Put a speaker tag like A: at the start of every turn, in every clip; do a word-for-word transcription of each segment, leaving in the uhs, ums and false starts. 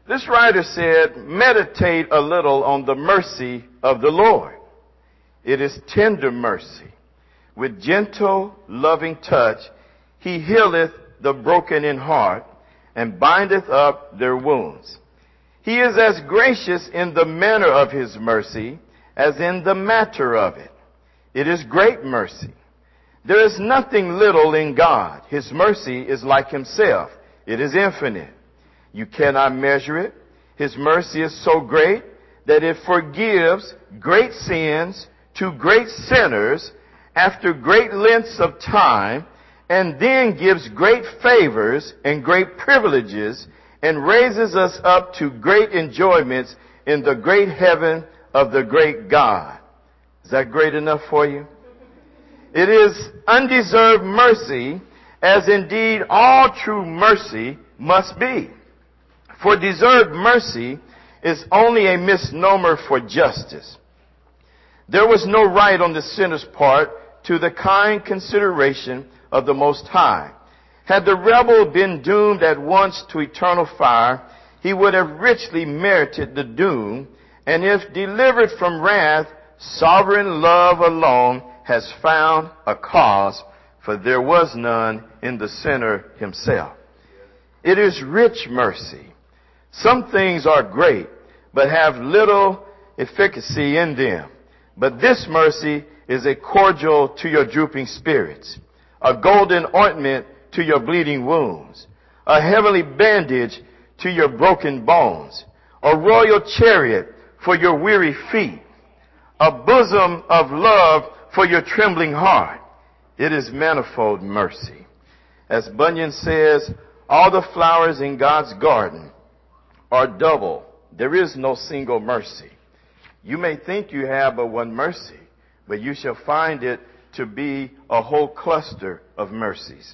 A: This writer said, meditate a little on the mercy of the Lord. It is tender mercy. With gentle, loving touch, he healeth the broken in heart and bindeth up their wounds. He is as gracious in the manner of his mercy as in the matter of it. It is great mercy. There is nothing little in God. His mercy is like himself. It is infinite. You cannot measure it. His mercy is so great that it forgives great sins to great sinners after great lengths of time, and then gives great favors and great privileges and raises us up to great enjoyments in the great heaven of the great God. Is that great enough for you? It is undeserved mercy, as indeed all true mercy must be. For deserved mercy is only a misnomer for justice. There was no right on the sinner's part to the kind consideration of the Most High. Had the rebel been doomed at once to eternal fire, he would have richly merited the doom, and if delivered from wrath, sovereign love alone has found a cause, for there was none in the sinner himself. It is rich mercy. Some things are great, but have little efficacy in them. But this mercy is a cordial to your drooping spirits, a golden ointment to your bleeding wounds, a heavenly bandage to your broken bones, a royal chariot for your weary feet, a bosom of love for your trembling heart. It is manifold mercy. As Bunyan says, all the flowers in God's garden are double. There is no single mercy. You may think you have but one mercy, but you shall find it to be a whole cluster of mercies.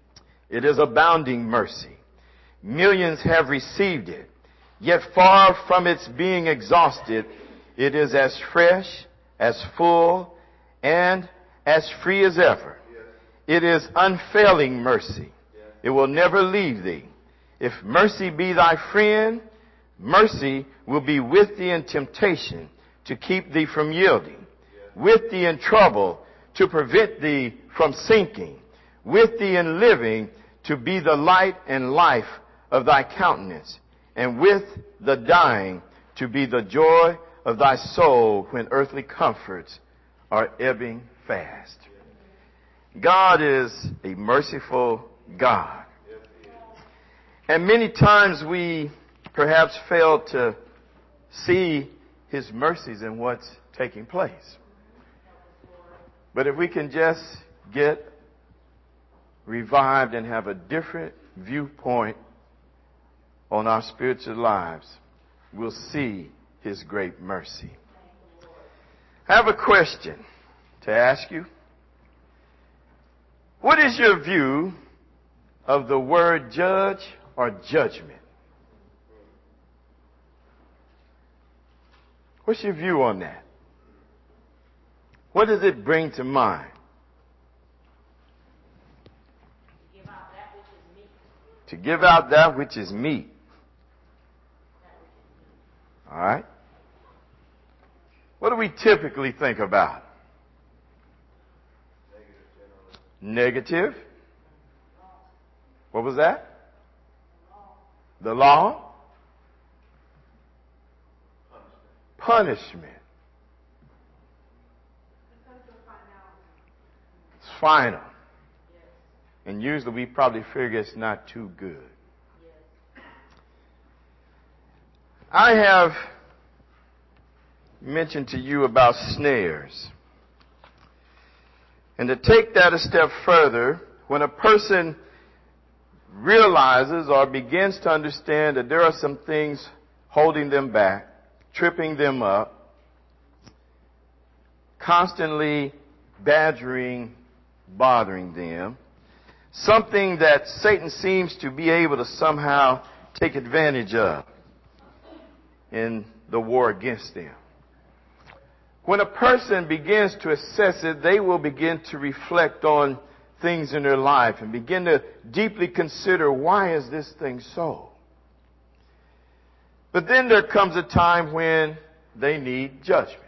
A: It is abounding mercy. Millions have received it, yet far from its being exhausted, it is as fresh, as full, and as free as ever. It is unfailing mercy. It will never leave thee. If mercy be thy friend, mercy will be with thee in temptation to keep thee from yielding, with thee in trouble to prevent thee from sinking, with thee in living to be the light and life of thy countenance, and with the dying to be the joy of thy soul when earthly comforts are ebbing fast. God is a merciful God. And many times we perhaps fail to see his mercies in what's taking place. But if we can just get revived and have a different viewpoint on our spiritual lives, we'll see his great mercy. I have a question to ask you. What is your view of the word judge or judgment? What's your view on that? What does it bring to mind? To give out that which is meat. All right. What do we typically think about? Negative. What was that? The law. Punishment. It's final. And usually we probably figure it's not too good. I have mentioned to you about snares. And to take that a step further, when a person realizes or begins to understand that there are some things holding them back, tripping them up, constantly badgering, bothering them, something that Satan seems to be able to somehow take advantage of in the war against them. When a person begins to assess it, they will begin to reflect on things in their life and begin to deeply consider, why is this thing so? But then there comes a time when they need judgment.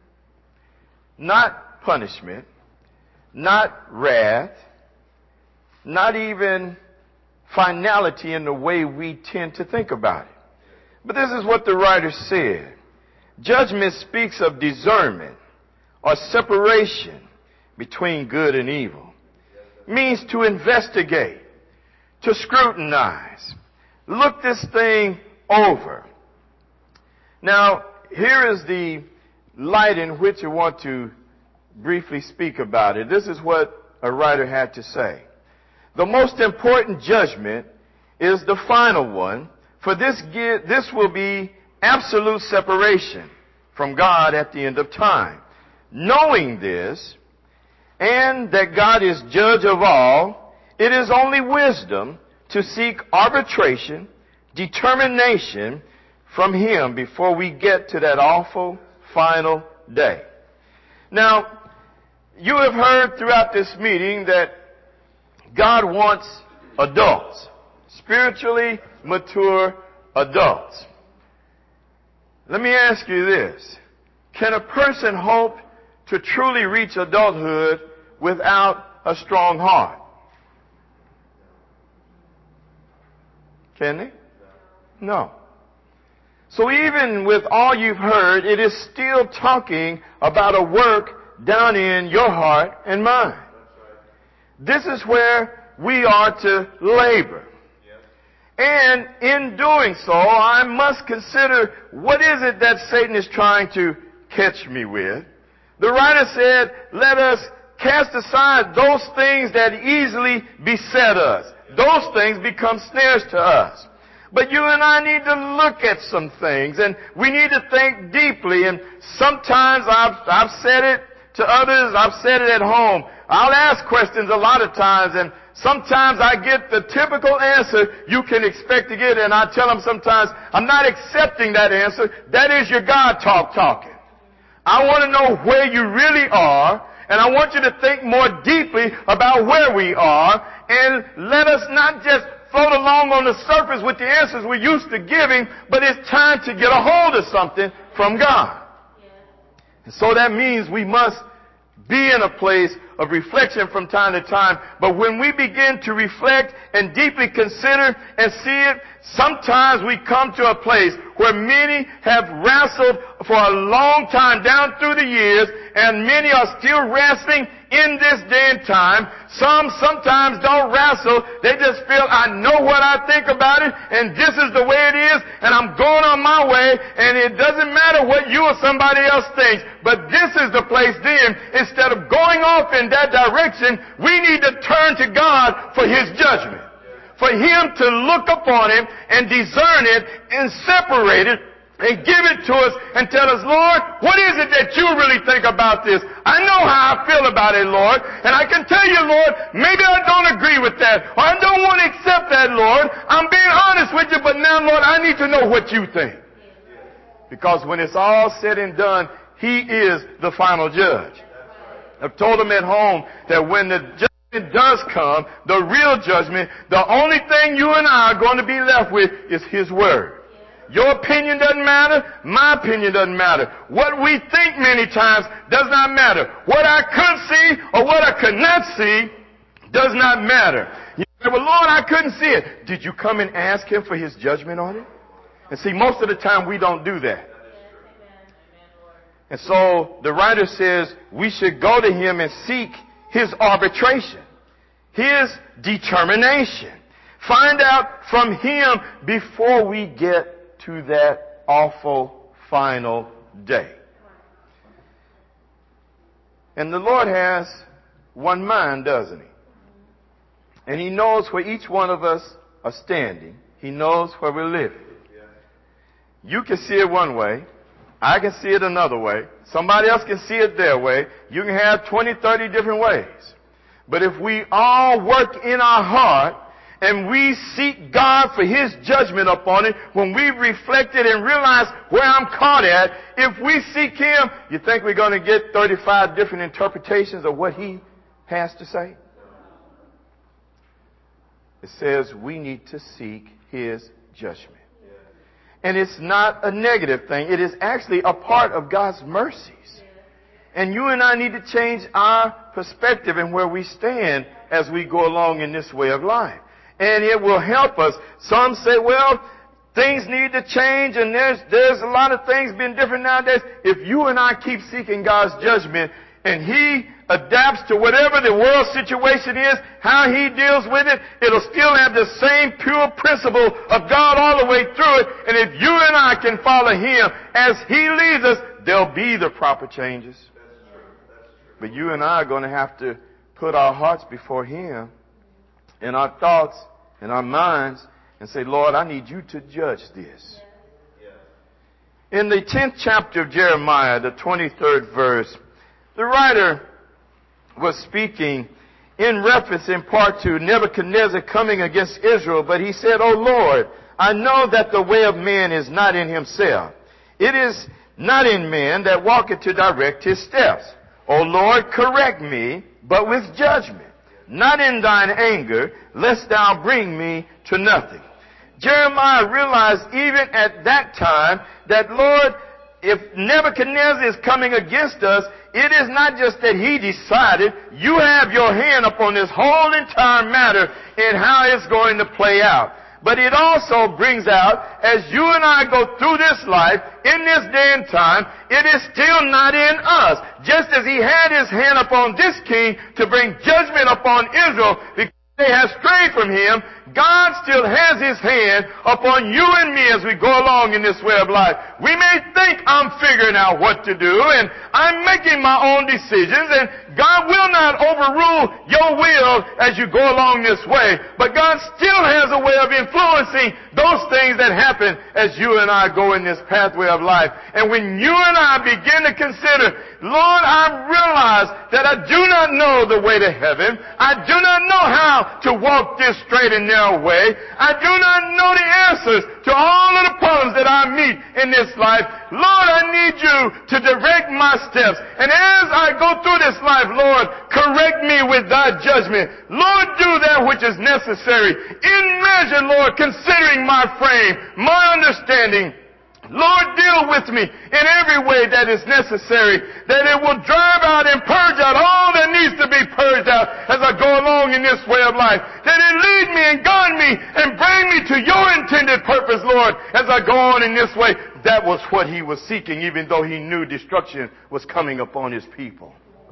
A: Not punishment, not wrath, not even finality in the way we tend to think about it. But this is what the writer said. Judgment speaks of discernment or separation between good and evil. It means to investigate, to scrutinize, look this thing over. Now, here is the light in which I want to briefly speak about it. This is what a writer had to say. The most important judgment is the final one, for this, this will be absolute separation from God at the end of time. Knowing this, and that God is judge of all, it is only wisdom to seek arbitration, determination from Him before we get to that awful final day. Now, you have heard throughout this meeting that God wants adults, spiritually mature adults. Let me ask you this. Can a person hope to truly reach adulthood without a strong heart? Can they? No. So even with all you've heard, it is still talking about a work down in your heart and mind. This is where we are to labor. And in doing so, I must consider what is it that Satan is trying to catch me with. The writer said, let us cast aside those things that easily beset us. Those things become snares to us. But you and I need to look at some things, and we need to think deeply. And sometimes I've, I've said it to others, I've said it at home. I'll ask questions a lot of times, and sometimes I get the typical answer you can expect to get, and I tell them sometimes, I'm not accepting that answer. That is your God talk talking. I want to know where you really are, and I want you to think more deeply about where we are, and let us not just float along on the surface with the answers we're used to giving, but it's time to get a hold of something from God. And so that means we must be in a place of reflection from time to time. But when we begin to reflect and deeply consider and see it, sometimes we come to a place where many have wrestled for a long time down through the years, and many are still wrestling in this day and time. Some sometimes don't wrestle. They just feel, I know what I think about it, and this is the way it is, and I'm going on my way, and it doesn't matter what you or somebody else thinks. But this is the place then, instead of going off in that direction, we need to turn to God for His judgment. For Him to look upon it and discern it and separate it and give it to us and tell us, Lord, what is it that you really think about this? I know how I feel about it, Lord. And I can tell you, Lord, maybe I don't agree with that, or I don't want to accept that, Lord. I'm being honest with you, but now, Lord, I need to know what you think. Because when it's all said and done, He is the final judge. I've told them at home that when the judgment does come, the real judgment, the only thing you and I are going to be left with is His Word. Your opinion doesn't matter. My opinion doesn't matter. What we think many times does not matter. What I could see or what I could not see does not matter. You say, well, Lord, I couldn't see it. Did you come and ask Him for His judgment on it? And see, most of the time we don't do that. And so the writer says we should go to Him and seek His arbitration, His determination. Find out from Him before we get to that awful final day. And the Lord has one mind, doesn't He? And He knows where each one of us are standing. He knows where we're living. You can see it one way. I can see it another way. Somebody else can see it their way. You can have twenty, thirty different ways. But if we all work in our heart and we seek God for His judgment upon it, when we reflect it and realize where I'm caught at, if we seek Him, you think we're going to get thirty-five different interpretations of what He has to say? It says we need to seek His judgment. And it's not a negative thing. It is actually a part of God's mercies. And you and I need to change our perspective and where we stand as we go along in this way of life. And it will help us. Some say, well, things need to change and there's, there's a lot of things being different nowadays. If you and I keep seeking God's judgment and He adapts to whatever the world situation is, how He deals with it, it'll still have the same pure principle of God all the way through it. And if you and I can follow Him as He leads us, there'll be the proper changes.
B: That's true. That's true.
A: But you and I are going to have to put our hearts before Him and our thoughts and our minds and say, Lord, I need you to judge this. Yeah. In the tenth chapter of Jeremiah, the twenty-third verse, the writer was speaking in reference in part to Nebuchadnezzar coming against Israel, but he said, O Lord, I know that the way of man is not in himself. It is not in man that walketh to direct his steps. O Lord, correct me, but with judgment, not in thine anger, lest thou bring me to nothing. Jeremiah realized even at that time that, Lord, if Nebuchadnezzar is coming against us, it is not just that he decided. You have your hand upon this whole entire matter and how it's going to play out. But it also brings out, as you and I go through this life, in this day and time, it is still not in us. Just as he had his hand upon this king to bring judgment upon Israel because they have strayed from him, God still has His hand upon you and me as we go along in this way of life. We may think I'm figuring out what to do and I'm making my own decisions, and God will not overrule your will as you go along this way. But God still has a way of influencing those things that happen as you and I go in this pathway of life. And when you and I begin to consider, Lord, I realize that I do not know the way to heaven. I do not know how to walk this straight and narrow way. I do not know the answers to all of the problems that I meet in this life. Lord, I need you to direct my steps. And as I go through this life, Lord, correct me with thy judgment. Lord, do that which is necessary. In measure, Lord, considering my frame, my understanding. Lord, deal with me in every way that is necessary, that it will drive out and purge out all that needs to be purged out as I go along in this way of life, that it lead me and guide me and bring me to your intended purpose, Lord, as I go on in this way. That was what he was seeking, even though he knew destruction was coming upon his people.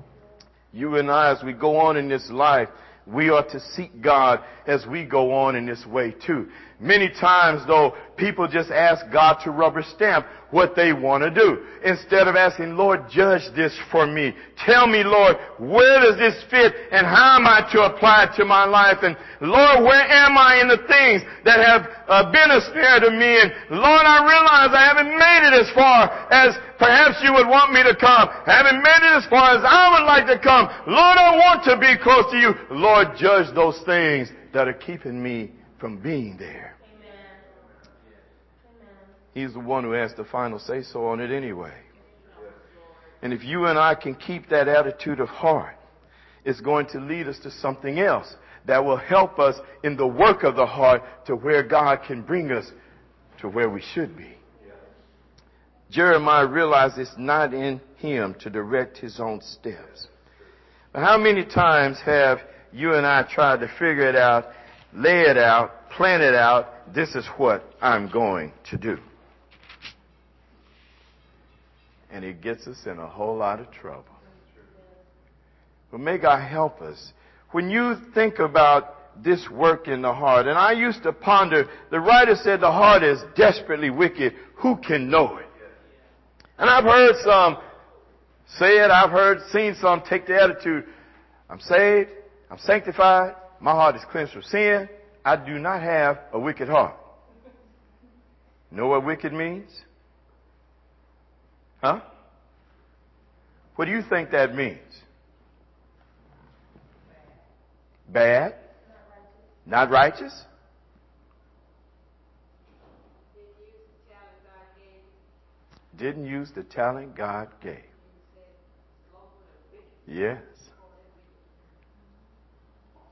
A: You and I, as we go on in this life, we are to seek God as we go on in this way too. Many times, though, people just ask God to rubber stamp what they want to do. Instead of asking, Lord, judge this for me. Tell me, Lord, where does this fit and how am I to apply it to my life? And Lord, where am I in the things that have uh, been a snare to me? And Lord, I realize I haven't made it as far as perhaps you would want me to come. I haven't made it as far as I would like to come. Lord, I want to be close to you. Lord, judge those things that are keeping me from being there. He's the one who has the final say-so on it anyway. And if you and I can keep that attitude of heart, it's going to lead us to something else that will help us in the work of the heart to where God can bring us to where we should be. Jeremiah realized it's not in him to direct his own steps. But how many times have you and I tried to figure it out, lay it out, plan it out, this is what I'm going to do? And it gets us in a whole lot of trouble. But may God help us. When you think about this work in the heart, and I used to ponder, the writer said the heart is desperately wicked. Who can know it? And I've heard some say it. I've heard, seen some take the attitude, I'm saved, I'm sanctified, my heart is cleansed from sin. I do not have a wicked heart. You know what wicked means? Huh? What do you think that means? Bad? Not righteous? Didn't use the talent God gave. Yes.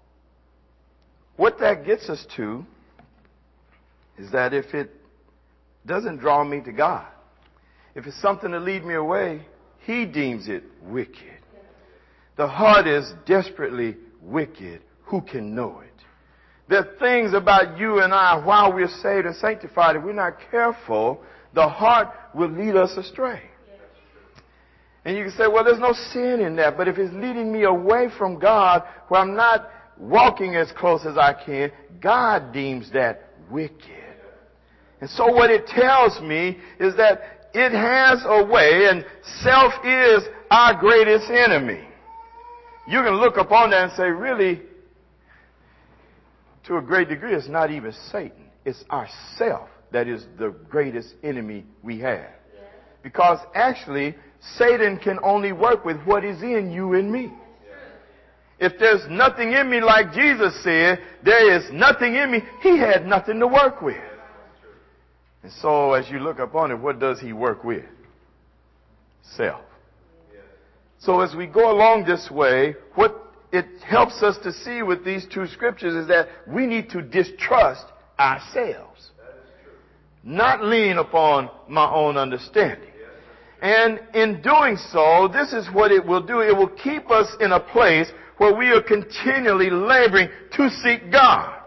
A: What that gets us to is that if it doesn't draw me to God. If it's something to lead me away, he deems it wicked. The heart is desperately wicked. Who can know it? There are things about you and I, while we're saved and sanctified, if we're not careful, the heart will lead us astray. And you can say, well, there's no sin in that. But if it's leading me away from God, where I'm not walking as close as I can, God deems that wicked. And so what it tells me is that it has a way, and self is our greatest enemy. You can look upon that and say, really, to a great degree, it's not even Satan. It's ourself that is the greatest enemy we have. Because actually, Satan can only work with what is in you and me. If there's nothing in me, like Jesus said, there is nothing in me, he had nothing to work with. And so as you look upon it, what does he work with? Self. So as we go along this way, what it helps us to see with these two scriptures is that we need to distrust ourselves. Not lean upon my own understanding. And in doing so, this is what it will do. It will keep us in a place where we are continually laboring to seek God.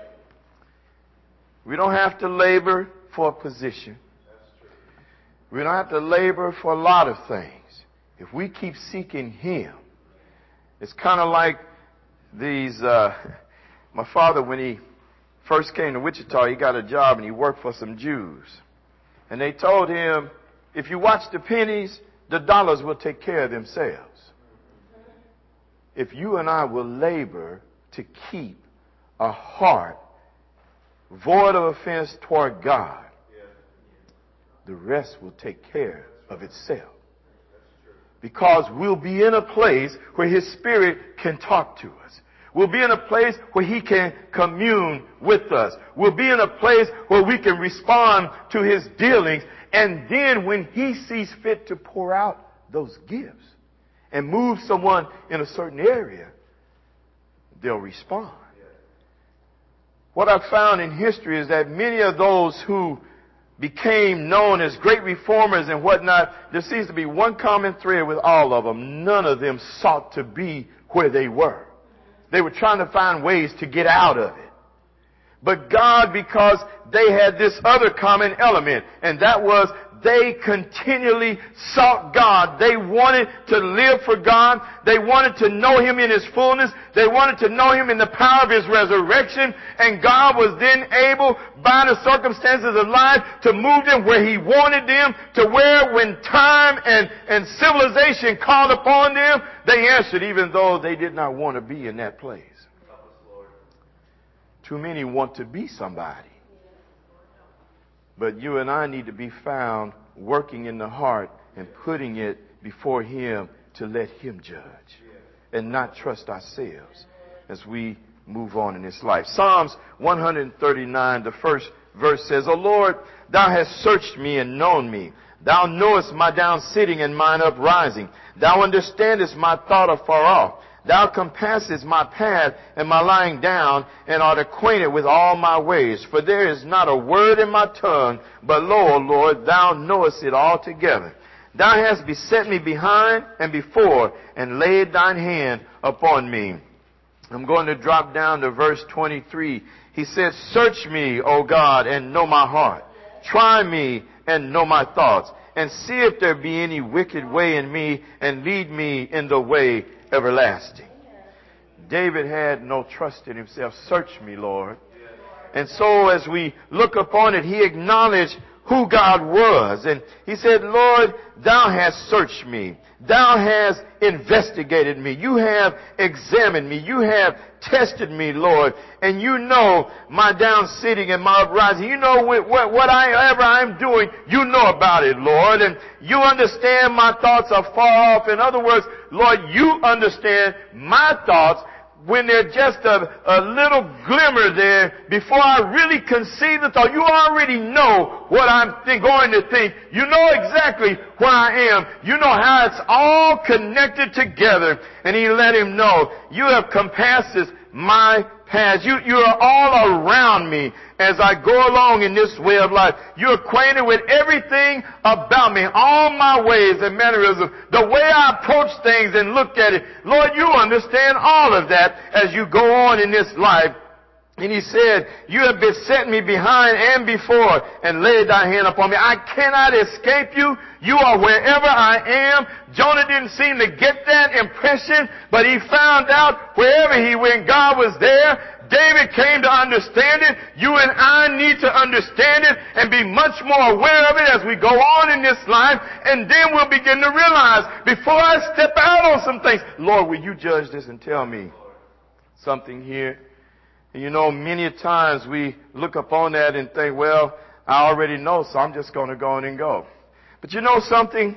A: We don't have to labor for a position. We don't have to labor for a lot of things. If we keep seeking him, it's kind of like these, uh, my father, when he first came to Wichita, he got a job and he worked for some Jews. And they told him, if you watch the pennies, the dollars will take care of themselves. If you and I will labor to keep a heart void of offense toward God, the rest will take care of itself. Because we'll be in a place where his Spirit can talk to us. We'll be in a place where he can commune with us. We'll be in a place where we can respond to his dealings. And then when he sees fit to pour out those gifts and move someone in a certain area, they'll respond. What I've found in history is that many of those who became known as great reformers and whatnot, there seems to be one common thread with all of them. None of them sought to be where they were. They were trying to find ways to get out of it. But God, because they had this other common element, and that was they continually sought God. They wanted to live for God. They wanted to know him in his fullness. They wanted to know him in the power of his resurrection. And God was then able, by the circumstances of life, to move them where he wanted them, to where when time and, and civilization called upon them, they answered even though they did not want to be in that place. Too many want to be somebody. But you and I need to be found working in the heart and putting it before him to let him judge and not trust ourselves as we move on in this life. Psalms one thirty-nine, the first verse says, O Lord, thou hast searched me and known me. Thou knowest my down sitting and mine uprising. Thou understandest my thought afar off. Thou compassest my path and my lying down, and art acquainted with all my ways. For there is not a word in my tongue, but lo, O Lord, thou knowest it altogether. Thou hast beset me behind and before, and laid thine hand upon me. I'm going to drop down to verse twenty-three. He said, Search me, O God, and know my heart. Try me and know my thoughts, and see if there be any wicked way in me, and lead me in the way everlasting. David had no trust in himself. Search me, Lord. And so as we look upon it, he acknowledged who God was. And he said, Lord, thou hast searched me. Thou hast investigated me. You have examined me. You have tested me, Lord. And you know my down sitting and my uprising. You know what, what, whatever I'm doing, you know about it, Lord. And you understand my thoughts are far off. In other words, Lord, you understand my thoughts when they're just a, a little glimmer there before I really conceive the thought. You already know what I'm th- going to think. You know exactly where I am. You know how it's all connected together. And he let him know, you have compassed my past. You, you are all around me as I go along in this way of life. You're acquainted with everything about me, all my ways and mannerisms, the way I approach things and look at it. Lord, you understand all of that as you go on in this life. And he said, you have beset me behind and before and laid thy hand upon me. I cannot escape you. You are wherever I am. Jonah didn't seem to get that impression, but he found out wherever he went, God was there. David came to understand it. You and I need to understand it and be much more aware of it as we go on in this life. And then we'll begin to realize, before I step out on some things, Lord, will you judge this and tell me something here? And you know, many times we look upon that and think, well, I already know, so I'm just going to go on and go. But you know something?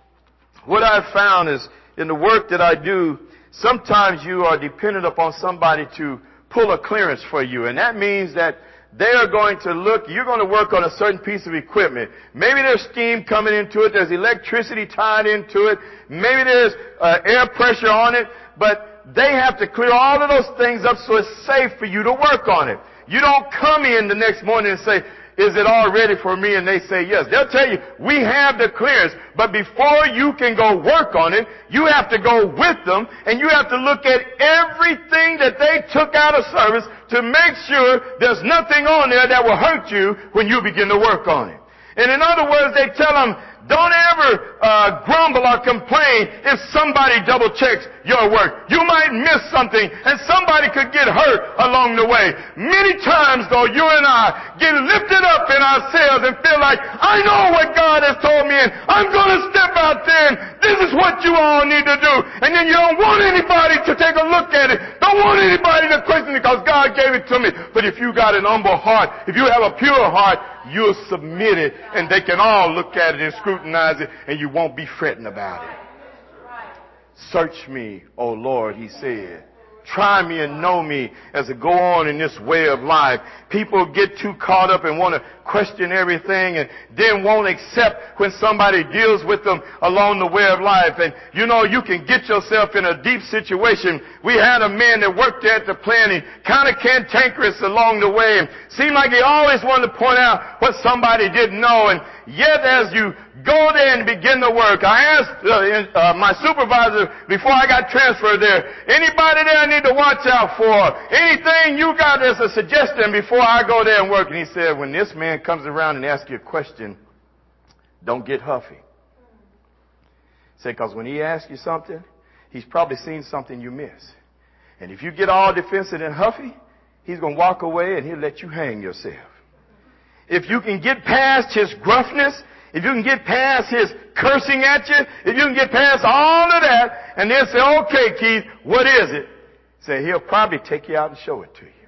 A: What I've found is in the work that I do, sometimes you are dependent upon somebody to pull a clearance for you. And that means that they are going to look, you're going to work on a certain piece of equipment. Maybe there's steam coming into it. There's electricity tied into it. Maybe there's uh, air pressure on it. But they have to clear all of those things up so it's safe for you to work on it. You don't come in the next morning and say, is it all ready for me? And they say yes. They'll tell you, we have the clearance. But before you can go work on it, you have to go with them and you have to look at everything that they took out of service to make sure there's nothing on there that will hurt you when you begin to work on it. And in other words, they tell them, don't ever uh, grumble or complain if somebody double checks your work. You might miss something and somebody could get hurt along the way. Many times though, you and I get lifted up in ourselves and feel like, I know what God has told me and I'm going to step out there and this is what you all need to do. And then you don't want anybody to take a look at it. Don't want anybody to question it because God gave it to me. But if you got an humble heart, if you have a pure heart, you'll submit it and they can all look at it and scrutinize it and you won't be fretting about it. Search me, O Lord, he said. Try me and know me as I go on in this way of life. People get too caught up and want to question everything and then won't accept when somebody deals with them along the way of life. And you know, you can get yourself in a deep situation. We had a man that worked at the plant and kind of cantankerous along the way and seemed like he always wanted to point out what somebody didn't know. And yet as you go there and begin the work, I asked uh, uh, my supervisor before I got transferred there, anybody there I need to watch out for? Anything you got as a suggestion before I go there and work? And he said, when this man comes around and asks you a question, don't get huffy. He said, because when he asks you something, he's probably seen something you miss. And if you get all defensive and huffy, he's going to walk away and he'll let you hang yourself. If you can get past his gruffness, if you can get past his cursing at you, if you can get past all of that, and then say, okay, Keith, what is it? Say, he'll probably take you out and show it to you.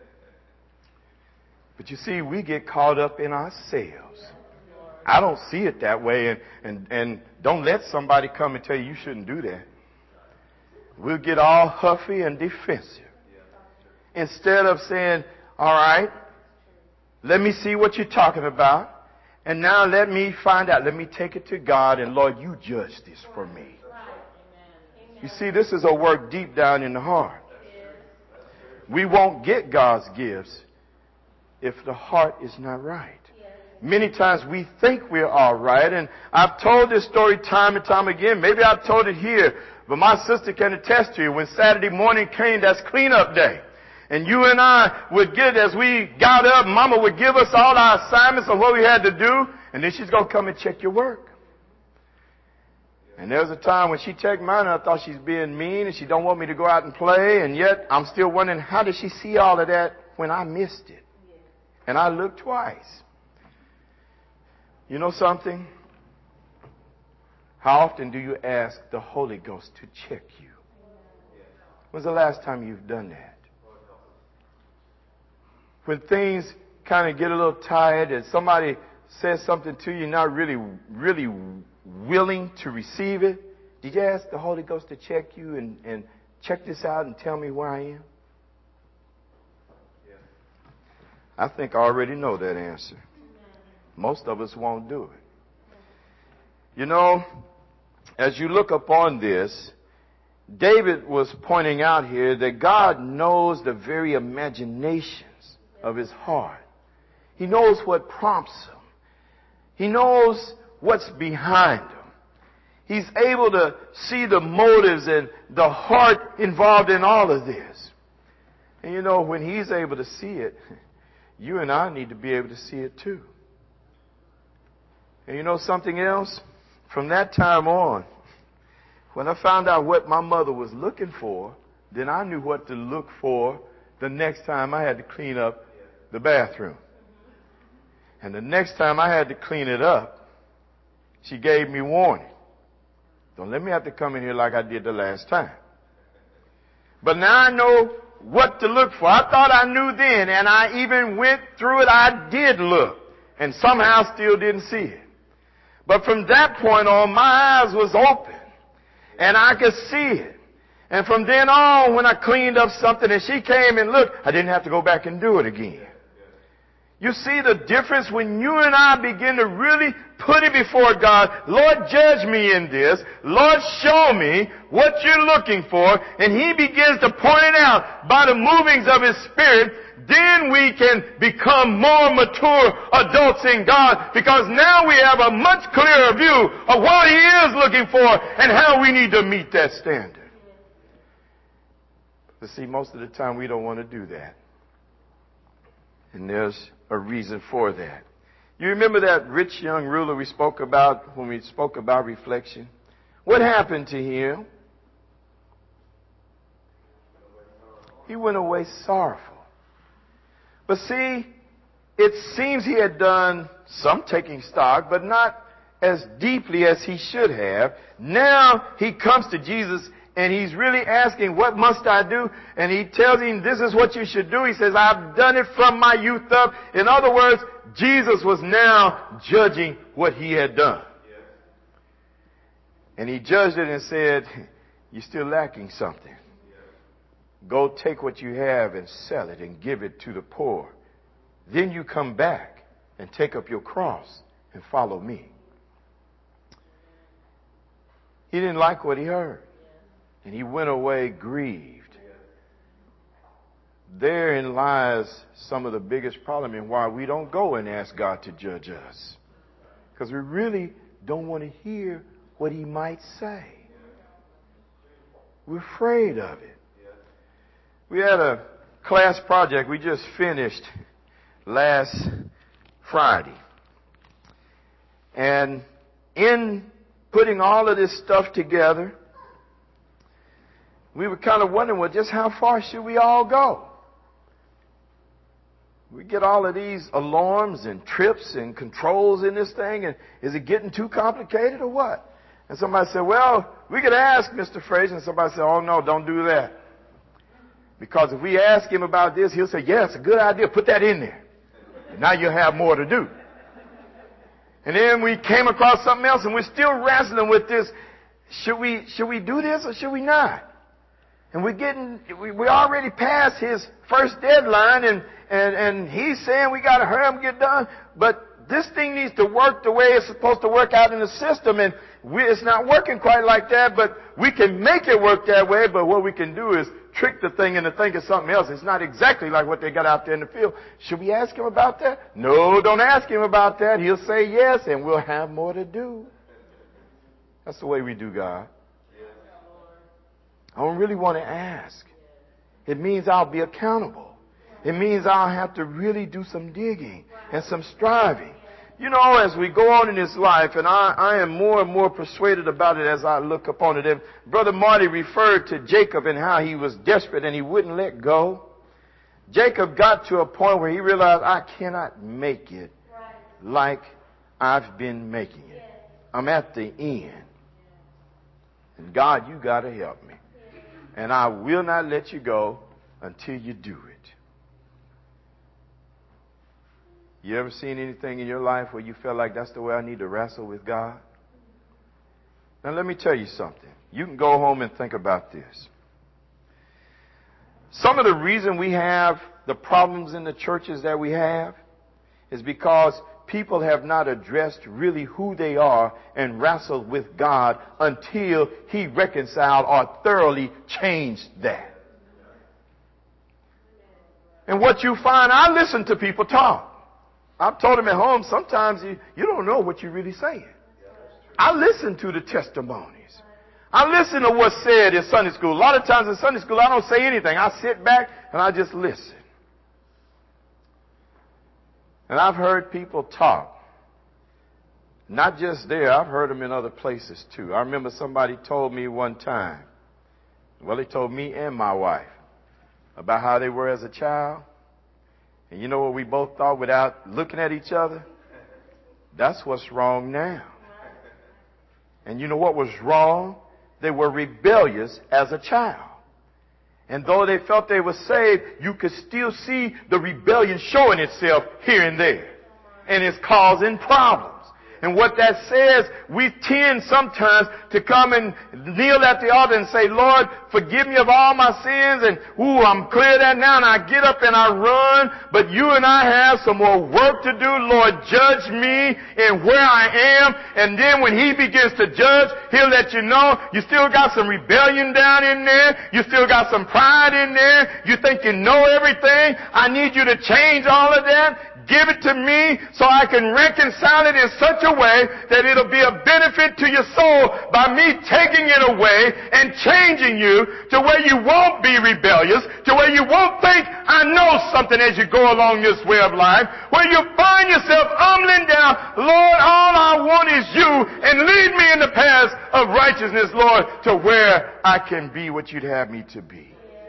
A: But you see, we get caught up in ourselves. I don't see it that way, and, and, and don't let somebody come and tell you you shouldn't do that. We'll get all huffy and defensive. Instead of saying, all right, let me see what you're talking about. And now let me find out. Let me take it to God. And Lord, you judge this for me. You see, this is a work deep down in the heart. We won't get God's gifts if the heart is not right. Many times we think we're all right. And I've told this story time and time again. Maybe I've told it here. But my sister can attest to you. When Saturday morning came, that's cleanup day. And you and I would get, as we got up, Mama would give us all our assignments on what we had to do, and then she's going to come and check your work. And there was a time when she checked mine, and I thought she's being mean, and she don't want me to go out and play, and yet I'm still wondering, how did she see all of that when I missed it? And I looked twice. You know something? How often do you ask the Holy Ghost to check you? When's the last time you've done that? When things kind of get a little tired and somebody says something to you, not really, really willing to receive it, did you ask the Holy Ghost to check you and, and check this out and tell me where I am? Yeah. I think I already know that answer. Most of us won't do it. You know, as you look upon this, David was pointing out here that God knows the very imaginations of his heart. He knows what prompts him. He knows what's behind him. He's able to see the motives and the heart involved in all of this. And you know, when he's able to see it, you and I need to be able to see it too. And you know something else? From that time on, when I found out what my mother was looking for, then I knew what to look for the next time I had to clean up the bathroom. And the next time I had to clean it up, she gave me warning. Don't let me have to come in here like I did the last time. But now I know what to look for. I thought I knew then, and I even went through it. I did look, and somehow still didn't see it. But from that point on, my eyes was open, and I could see it. And from then on, when I cleaned up something and she came and looked, I didn't have to go back and do it again. You see the difference when you and I begin to really put it before God. Lord, judge me in this. Lord, show me what you're looking for. And He begins to point it out by the movings of His Spirit. Then we can become more mature adults in God, because now we have a much clearer view of what He is looking for and how we need to meet that standard. But see, most of the time we don't want to do that. And there's a reason for that. You remember that rich young ruler we spoke about when we spoke about reflection? What happened to him? He went away sorrowful. But see, it seems he had done some taking stock, but not as deeply as he should have. Now he comes to Jesus and he's really asking, what must I do? And he tells him, this is what you should do. He says, I've done it from my youth up. In other words, Jesus was now judging what he had done. And he judged it and said, you're still lacking something. Go take what you have and sell it and give it to the poor. Then you come back and take up your cross and follow me. He didn't like what he heard. And he went away grieved. Therein lies some of the biggest problem in why we don't go and ask God to judge us. Because we really don't want to hear what He might say. We're afraid of it. We had a class project we just finished last Friday. And in putting all of this stuff together, we were kind of wondering, well, just how far should we all go? We get all of these alarms and trips and controls in this thing, and is it getting too complicated or what? And somebody said, well, we could ask Mister Fraser. And somebody said, oh, no, don't do that. Because if we ask him about this, he'll say, yeah, it's a good idea. Put that in there. And now you'll have more to do. And then we came across something else, and we're still wrestling with this. Should we, should we do this or should we not? And we're getting, we, we already passed his first deadline, and, and, and he's saying we got to hurry up and get done. But this thing needs to work the way it's supposed to work out in the system, and we, it's not working quite like that, but we can make it work that way. But what we can do is trick the thing into thinking something else. It's not exactly like what they got out there in the field. Should we ask him about that? No, don't ask him about that. He'll say yes, and we'll have more to do. That's the way we do God. I don't really want to ask. It means I'll be accountable. It means I'll have to really do some digging and some striving. You know, as we go on in this life, and I, I am more and more persuaded about it as I look upon it. And Brother Marty referred to Jacob and how he was desperate and he wouldn't let go. Jacob got to a point where he realized, I cannot make it like I've been making it. I'm at the end. And God, you got to help me. And I will not let you go until you do it. You ever seen anything in your life where you felt like that's the way I need to wrestle with God? Now let me tell you something. You can go home and think about this. Some of the reason we have the problems in the churches that we have is because people have not addressed really who they are and wrestled with God until He reconciled or thoroughly changed that. And what you find, I listen to people talk. I've told them at home, sometimes you, you don't know what you're really saying. I listen to the testimonies. I listen to what's said in Sunday school. A lot of times in Sunday school, I don't say anything. I sit back and I just listen. And I've heard people talk. Not just there, I've heard them in other places too. I remember somebody told me one time, well, they told me and my wife about how they were as a child. And you know what we both thought without looking at each other? That's what's wrong now. And you know what was wrong? They were rebellious as a child. And though they felt they were saved, you could still see the rebellion showing itself here and there. And it's causing problems. And what that says, we tend sometimes to come and kneel at the altar and say, Lord, forgive me of all my sins. And, ooh, I'm clear of that now. And I get up and I run. But you and I have some more work to do. Lord, judge me in where I am. And then when He begins to judge, He'll let you know you still got some rebellion down in there. You still got some pride in there. You think you know everything. I need you to change all of that. Give it to me so I can reconcile it in such a way that it'll be a benefit to your soul by me taking it away and changing you to where you won't be rebellious, to where you won't think I know something as you go along this way of life, where you find yourself humbling down, Lord, all I want is you, and lead me in the paths of righteousness, Lord, to where I can be what you'd have me to be.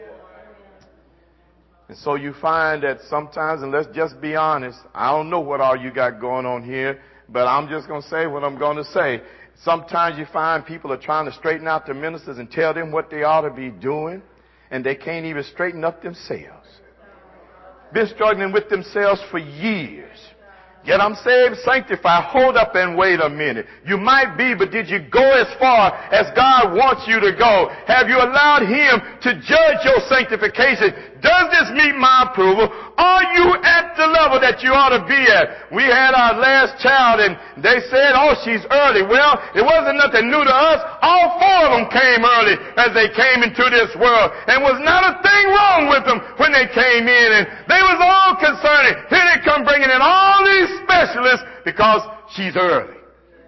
A: And so you find that sometimes, and let's just be honest, I don't know what all you got going on here, but I'm just going to say what I'm going to say. Sometimes you find people are trying to straighten out the ministers and tell them what they ought to be doing, and they can't even straighten up themselves. Been struggling with themselves for years. Yet I'm saved, sanctified. Hold up and wait a minute. You might be, but did you go as far as God wants you to go? Have you allowed Him to judge your sanctification? Does this meet my approval? Are you at the level that you ought to be at? We had our last child and they said, oh, she's early. Well, it wasn't nothing new to us. All four of them came early as they came into this world. And was not a thing wrong with them when they came in. And they was all concerned. Here they come bringing in all these specialists because she's early.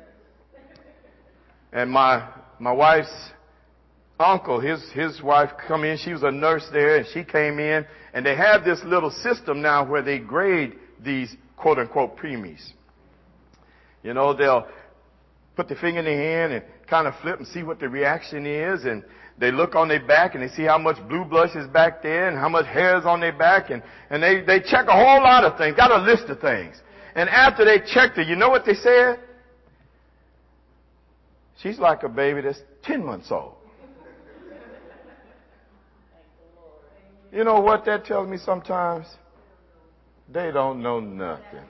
A: And my, my wife's uncle, his, his wife come in, she was a nurse there, and she came in, and they have this little system now where they grade these quote unquote preemies. You know, they'll put the finger in their hand and kind of flip and see what the reaction is, and they look on their back and they see how much blue blush is back there and how much hair is on their back, and, and they, they check a whole lot of things, got a list of things. And after they checked her, you know what they said? She's like a baby that's ten months old. You know what that tells me sometimes? They don't know nothing.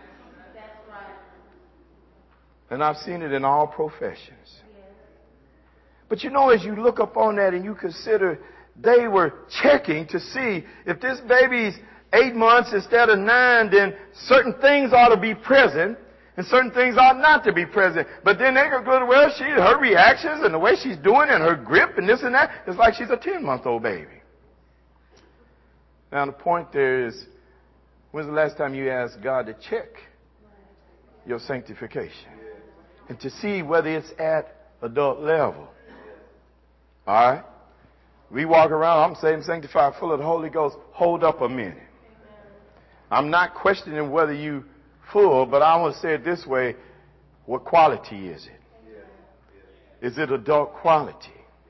A: And I've seen it in all professions. But you know, as you look up on that and you consider, they were checking to see if this baby's eight months instead of nine, then certain things ought to be present and certain things ought not to be present. But then they go, well, she, her reactions and the way she's doing and her grip and this and that, it's like she's a ten-month-old baby. Now, the point there is, when's the last time you asked God to check your sanctification and to see whether it's at adult level? All right? We walk around, I'm saved, sanctified, full of the Holy Ghost. Hold up a minute. I'm not questioning whether you full, but I want to say it this way. What quality is it? Is it adult quality?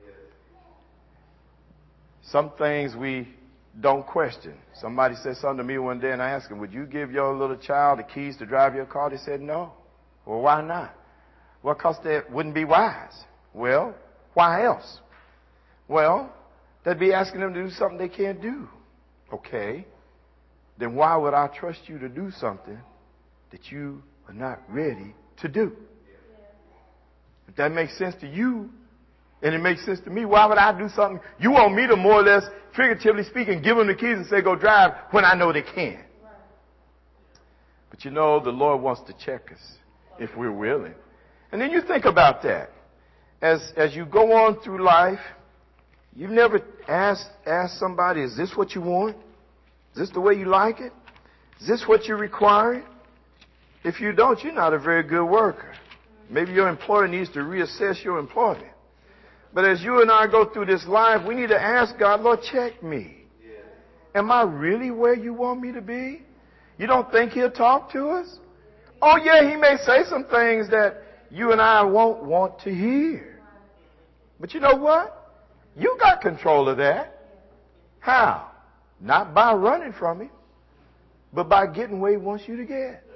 A: Some things we don't question. Somebody said something to me one day and I asked them, would you give your little child the keys to drive your car? They said no. Well, why not? Well, because that wouldn't be wise. Well, why else? Well, that'd be asking them to do something they can't do. Okay. Then why would I trust you to do something that you are not ready to do? If that makes sense to you, and it makes sense to me, why would I do something? You want me to more or less, figuratively speaking, give them the keys and say, go drive when I know they can. But you know, the Lord wants to check us if we're willing. And then you think about that. As, as you go on through life, you've never asked, asked somebody, is this what you want? Is this the way you like it? Is this what you require? If you don't, you're not a very good worker. Maybe your employer needs to reassess your employment. But as you and I go through this life, we need to ask God, Lord, check me. Am I really where you want me to be? You don't think He'll talk to us? Oh, yeah, He may say some things that you and I won't want to hear. But you know what? You got control of that. How? Not by running from Him, but by getting where He wants you to get.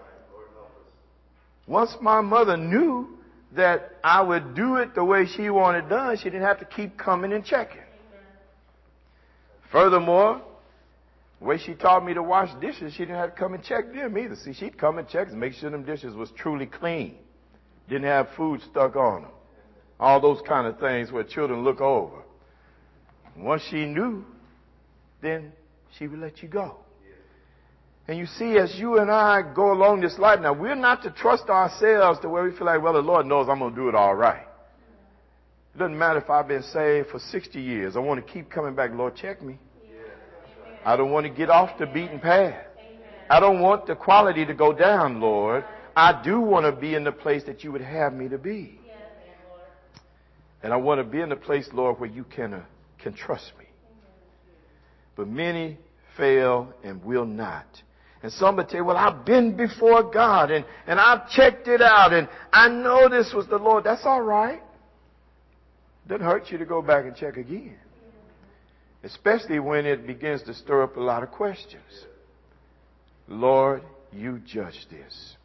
A: Once my mother knew that I would do it the way she wanted done, she didn't have to keep coming and checking. Furthermore, the way she taught me to wash dishes, she didn't have to come and check them either. See, she'd come and check and make sure them dishes was truly clean. Didn't have food stuck on them. All those kind of things where children look over. Once she knew, then she would let you go. And you see, as you and I go along this life, now we're not to trust ourselves to where we feel like, well, the Lord knows I'm going to do it all right. It doesn't matter if I've been saved for sixty years. I want to keep coming back. Lord, check me. I don't want to get off the beaten path. I don't want the quality to go down, Lord. I do want to be in the place that you would have me to be. And I want to be in the place, Lord, where you can, uh, can trust me. But many fail and will not. And some would say, well, I've been before God and, and I've checked it out and I know this was the Lord. That's all right. It doesn't hurt you to go back and check again. Especially when it begins to stir up a lot of questions. Lord, you judge this.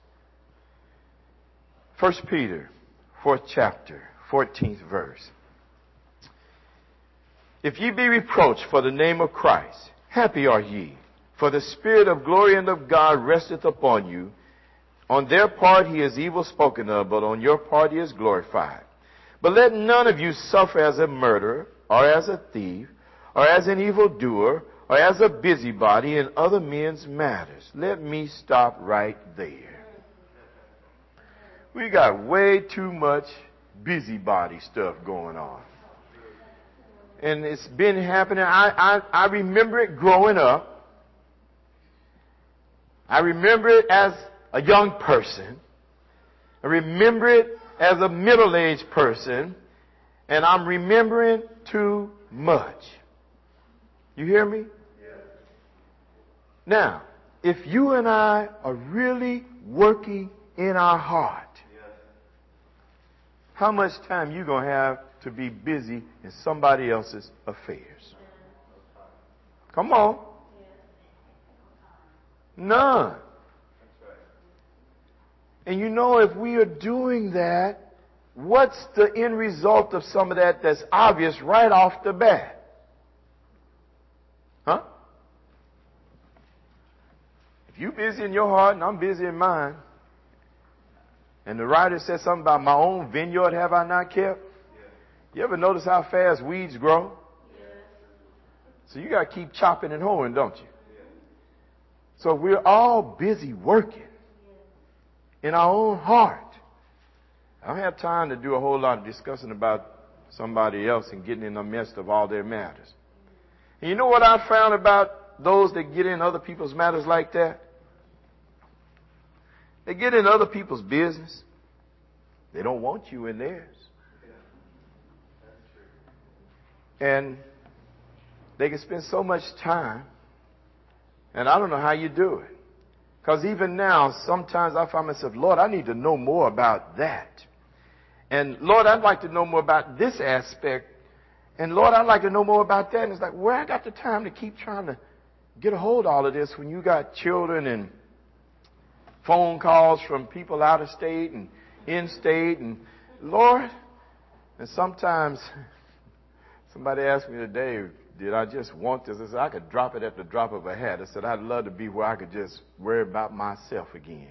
A: First Peter, fourth chapter, fourteenth verse. If ye be reproached for the name of Christ, happy are ye, for the Spirit of glory and of God resteth upon you. On their part he is evil spoken of, but on your part he is glorified. But let none of you suffer as a murderer, or as a thief, or as an evildoer, or as a busybody in other men's matters. Let me stop right there. We got way too much busybody stuff going on. And it's been happening. I, I, I remember it growing up. I remember it as a young person. I remember it as a middle-aged person. And I'm remembering too much. You hear me? Yes. Now, if you and I are really working in our heart, yes, how much time you going to have to be busy in somebody else's affairs? Come on. None. And you know, if we are doing that, what's the end result of some of that that's obvious right off the bat? Huh? If you're busy in your heart and I'm busy in mine, and the writer says something about my own vineyard have I not kept, you ever notice how fast weeds grow? So you got to keep chopping and hoeing, don't you? So we're all busy working in our own heart. I don't have time to do a whole lot of discussing about somebody else and getting in the midst of all their matters. And you know what I found about those that get in other people's matters like that? They get in other people's business. They don't want you in theirs. And they can spend so much time, and I don't know how you do it. Because even now, sometimes I find myself, Lord, I need to know more about that. And Lord, I'd like to know more about this aspect. And Lord, I'd like to know more about that. And it's like, where I got the time to keep trying to get a hold of all of this when you got children and phone calls from people out of state and in state. And Lord, and sometimes somebody asked me today, did I just want this? I said, I could drop it at the drop of a hat. I said, I'd love to be where I could just worry about myself again.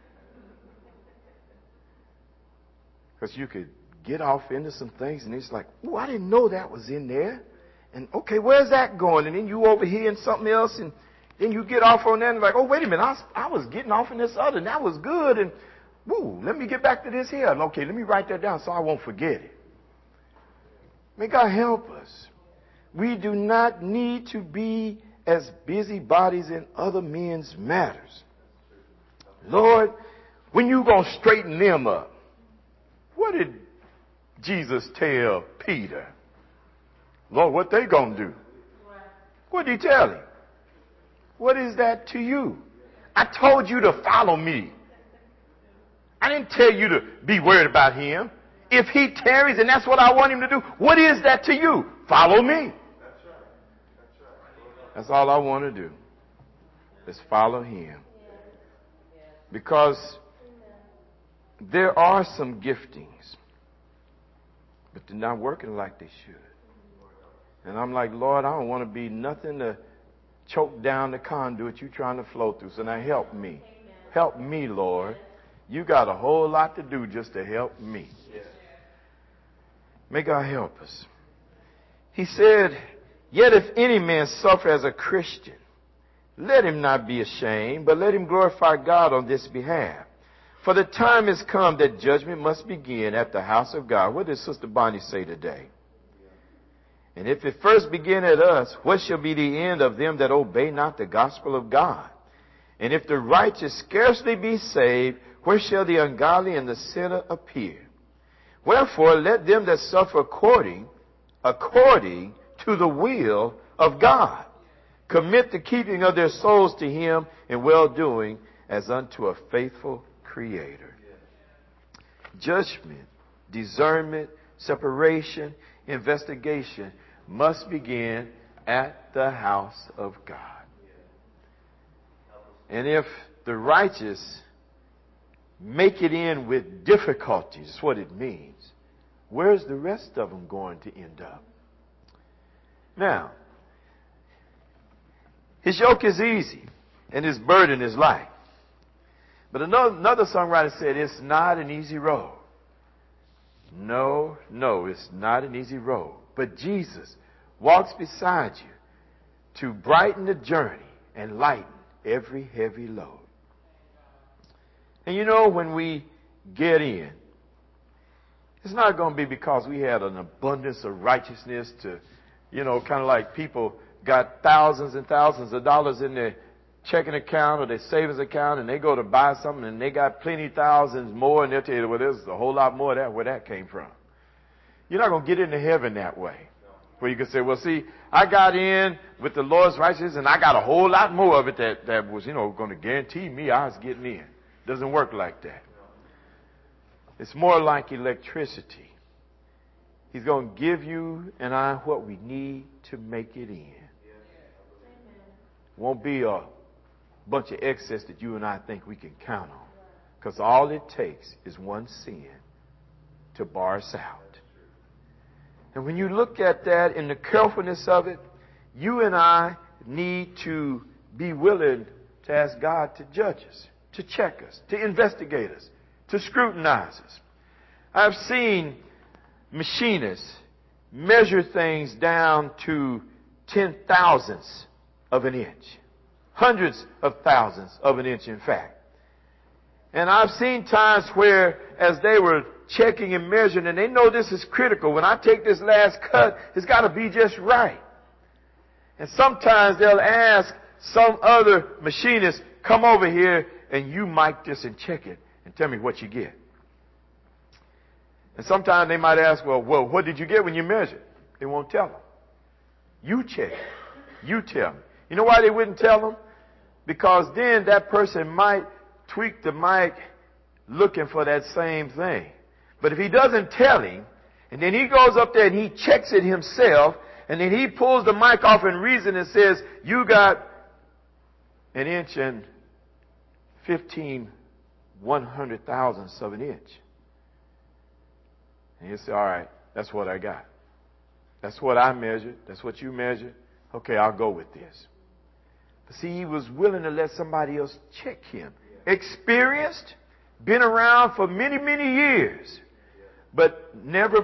A: Because you could get off into some things and it's like, oh, I didn't know that was in there. And okay, where's that going? And then you over here and something else. And Then you get off on that and like, oh, wait a minute, I was, I was getting off in this other, and that was good, and woo, let me get back to this here. Okay, let me write that down so I won't forget it. May God help us. We do not need to be as busybodies in other men's matters. Lord, when you going to straighten them up? What did Jesus tell Peter? Lord, what they going to do? What did he tell him? What is that to you? I told you to follow me. I didn't tell you to be worried about him. If he tarries and that's what I want him to do, what is that to you? Follow me. That's all I want to do, is follow him. Because there are some giftings, but they're not working like they should. And I'm like, Lord, I don't want to be nothing to choke down the conduit you're trying to flow through. So now help me. Help me, Lord. You got a whole lot to do just to help me. May God help us. He said, yet if any man suffer as a Christian, let him not be ashamed, but let him glorify God on this behalf. For the time has come that judgment must begin at the house of God. What did Sister Bonnie say today? And if it first begin at us, what shall be the end of them that obey not the gospel of God? And if the righteous scarcely be saved, where shall the ungodly and the sinner appear? Wherefore, let them that suffer according, according to the will of God, commit the keeping of their souls to him in well-doing as unto a faithful Creator. Judgment, discernment, separation, investigation must begin at the house of God. And if the righteous make it in with difficulties, that's what it means, where's the rest of them going to end up? Now, his yoke is easy and his burden is light. But another, another songwriter said, it's not an easy road. No, no, it's not an easy road. But Jesus walks beside you to brighten the journey and lighten every heavy load. And you know, when we get in, it's not going to be because we had an abundance of righteousness to, you know, kind of like people got thousands and thousands of dollars in their checking account or their savings account, and they go to buy something and they got plenty thousands more, and they'll tell you, well, there's a whole lot more of that where that came from. You're not going to get into heaven that way, where you can say, well, see, I got in with the Lord's righteousness and I got a whole lot more of it that, that was, you know, going to guarantee me I was getting in. It doesn't work like that. It's more like electricity. He's going to give you and I what we need to make it in. Won't be a bunch of excess that you and I think we can count on. Because all it takes is one sin to bar us out. And when you look at that in the carefulness of it, you and I need to be willing to ask God to judge us, to check us, to investigate us, to scrutinize us. I've seen machinists measure things down to ten thousandths of an inch. Hundreds of thousands of an inch, in fact. And I've seen times where, as they were checking and measuring, and they know this is critical. When I take this last cut, it's got to be just right. And sometimes they'll ask some other machinist, come over here and you mic this and check it and tell me what you get. And sometimes they might ask, well, well, what did you get when you measured? They won't tell them. You check it. You tell me. You know why they wouldn't tell them? Because then that person might tweak the mic looking for that same thing. But if he doesn't tell him, and then he goes up there and he checks it himself, and then he pulls the mic off and reads it and says, you got an inch and fifteen one hundred thousandths of an inch. And he'll say, all right, that's what I got. That's what I measured. That's what you measured. Okay, I'll go with this. But see, he was willing to let somebody else check him. Experienced, been around for many, many years, but never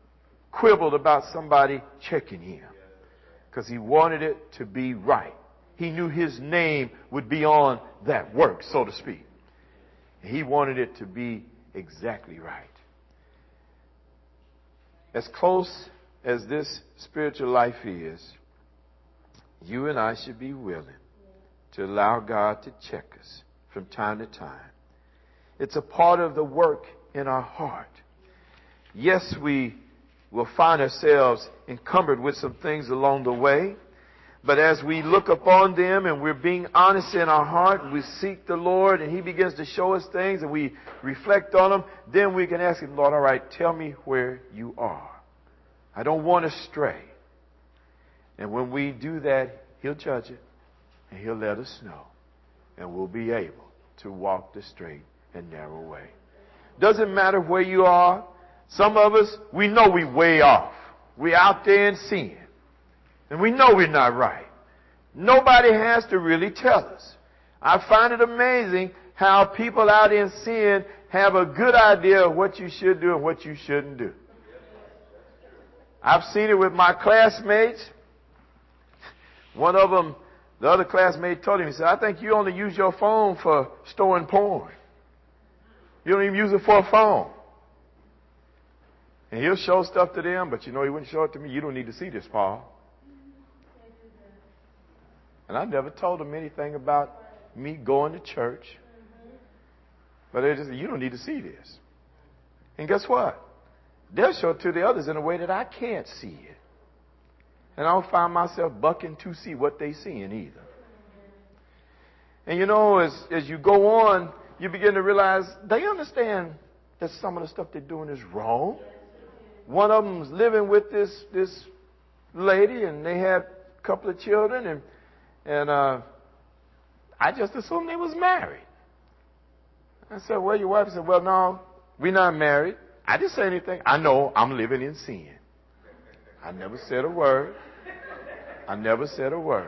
A: quibbled about somebody checking him because he wanted it to be right. he knew his name would be on that work, so to speak. He wanted it to be exactly right. As close as this spiritual life is, you and I should be willing to allow God to check us from time to time. It's a part of the work in our heart. Yes, we will find ourselves encumbered with some things along the way. But as we look upon them and we're being honest in our heart, we seek the Lord and He begins to show us things and we reflect on them, then we can ask Him, Lord, all right, tell me where you are. I don't want to stray. And when we do that, He'll judge it and He'll let us know. And we'll be able to walk the straight and narrow way. Doesn't matter where you are. Some of us, we know we're way off. We're out there in sin. And we know we're not right. Nobody has to really tell us. I find it amazing how people out in sin have a good idea of what you should do and what you shouldn't do. I've seen it with my classmates. One of them, the other classmate told him, he said, I think you only use your phone for storing porn. You don't even use it for a phone. And he'll show stuff to them, but you know he wouldn't show it to me. You don't need to see this, Paul. And I never told them anything about me going to church. But they just said, you don't need to see this. And guess what? They'll show it to the others in a way that I can't see it. And I don't find myself bucking to see what they seeing either. And you know, as, as you go on, you begin to realize they understand that some of the stuff they're doing is wrong. One of them's living with this, this lady and they have a couple of children and And uh, I just assumed they was married. I said, well, your wife said, well, no, we're not married. I didn't say anything. I know I'm living in sin. I never said a word. I never said a word.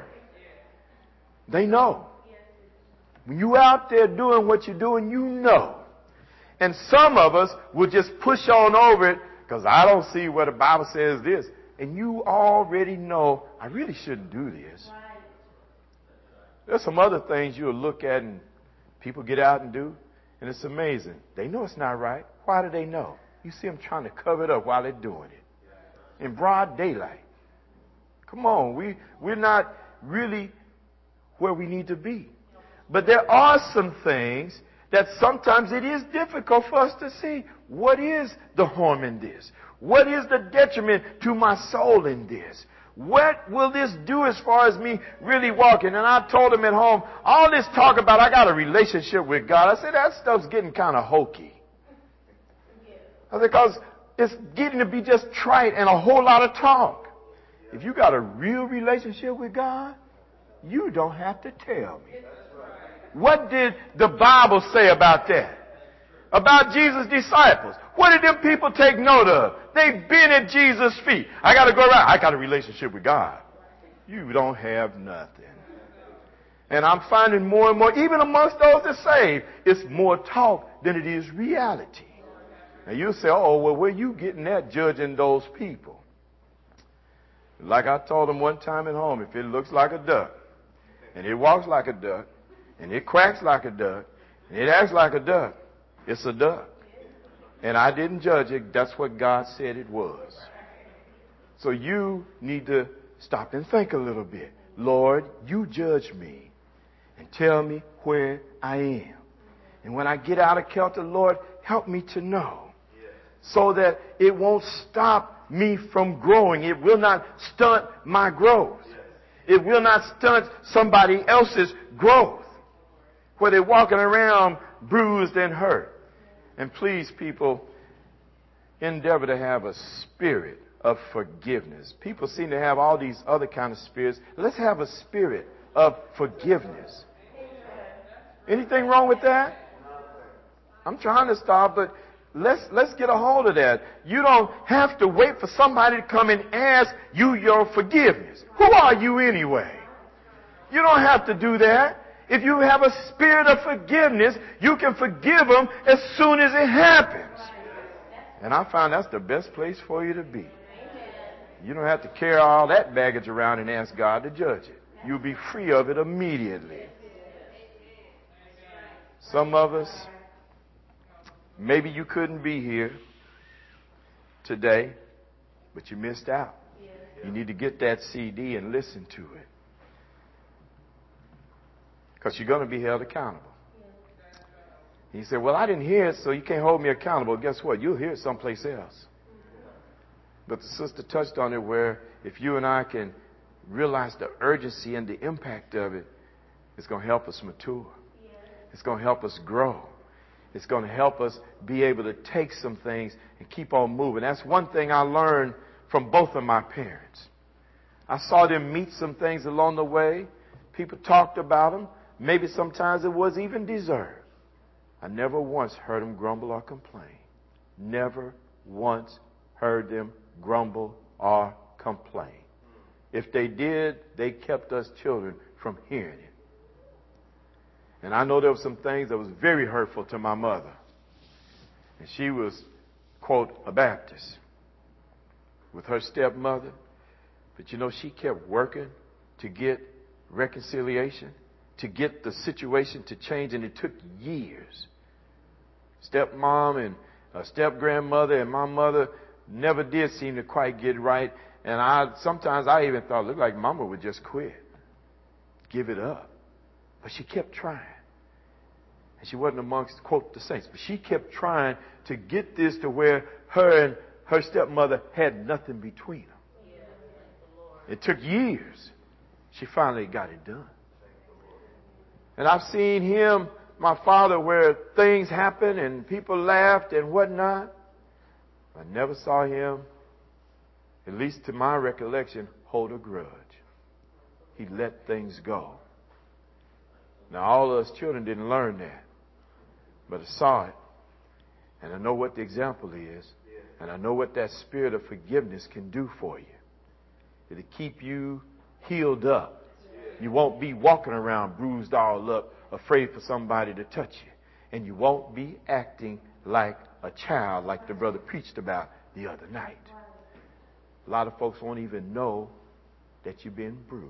A: They know. When you out there doing what you're doing, you know. And some of us will just push on over it because I don't see where the Bible says this. And you already know, I really shouldn't do this. There's some other things you'll look at and people get out and do, and it's amazing. They know it's not right. Why do they know? You see them trying to cover it up while they're doing it. In broad daylight. Come on, we, we're not really where we need to be. But there are some things that sometimes it is difficult for us to see. What is the harm in this? What is the detriment to my soul in this? What will this do as far as me really walking? And I told him at home, all this talk about I got a relationship with God. I said, that stuff's getting kind of hokey. I said, because it's getting to be just trite and a whole lot of talk. If you got a real relationship with God, you don't have to tell me. What did the Bible say about that? About Jesus' disciples. What did them people take note of? They've been at Jesus' feet. I got to go around. I got a relationship with God. You don't have nothing. And I'm finding more and more, even amongst those that saved, it's more talk than it is reality. Now you'll say, oh, well, where you getting that judging those people? Like I told them one time at home, if it looks like a duck, and it walks like a duck, and it quacks like a duck, and it acts like a duck, it's a duck. And I didn't judge it. That's what God said it was. So you need to stop and think a little bit. Lord, you judge me and tell me where I am. And when I get out of kilter, Lord, help me to know so that it won't stop me from growing. It will not stunt my growth. It will not stunt somebody else's growth where they're walking around bruised and hurt. And please, people, endeavor to have a spirit of forgiveness. People seem to have all these other kind of spirits. Let's have a spirit of forgiveness. Anything wrong with that? I'm trying to stop, but let's let's get a hold of that. You don't have to wait for somebody to come and ask you your forgiveness. Who are you anyway? You don't have to do that. If you have a spirit of forgiveness, you can forgive them as soon as it happens. And I find that's the best place for you to be. You don't have to carry all that baggage around and ask God to judge it. you'll be free of it immediately. Some of us, maybe you couldn't be here today, but you missed out. You need to get that C D and listen to it. Because you're going to be held accountable. He said, well, I didn't hear it, so you can't hold me accountable. Guess what? You'll hear it someplace else. But the sister touched on it where if you and I can realize the urgency and the impact of it, it's going to help us mature. It's going to help us grow. It's going to help us be able to take some things and keep on moving. That's one thing I learned from both of my parents. I saw them meet some things along the way. People talked about them. Maybe sometimes it was even deserved. I never once heard them grumble or complain. Never once heard them grumble or complain. If they did, they kept us children from hearing it. And I know there were some things that was very hurtful to my mother. And she was, quote, a Baptist with her stepmother. But you know, she kept working to get reconciliation, to get the situation to change, and it took years. Stepmom and uh, step-grandmother and my mother never did seem to quite get right. And I sometimes I even thought it looked like Mama would just quit, give it up. But she kept trying. And she wasn't amongst, quote, the saints. But she kept trying to get this to where her and her stepmother had nothing between them. It took years. She finally got it done. And I've seen him, my father, where things happened and people laughed and whatnot. I never saw him, at least to my recollection, hold a grudge. He let things go. Now, all of us children didn't learn that. But I saw it. And I know what the example is. And I know what that spirit of forgiveness can do for you. It'll keep you healed up. You won't be walking around bruised all up, afraid for somebody to touch you. And you won't be acting like a child like the brother preached about the other night. A lot of folks won't even know that you've been bruised.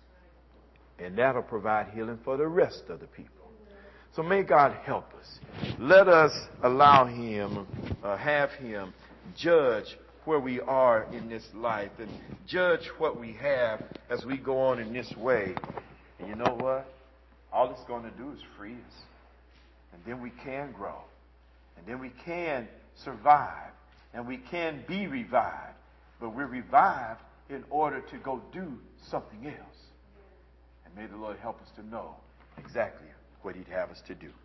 A: And that'll provide healing for the rest of the people. So may God help us. Let us allow Him, uh, have Him judge where we are in this life and judge what we have as we go on in this way. And you know what? All it's going to do is free us. And then we can grow. And then we can survive. And we can be revived. But we're revived in order to go do something else. And may the Lord help us to know exactly what He'd have us to do.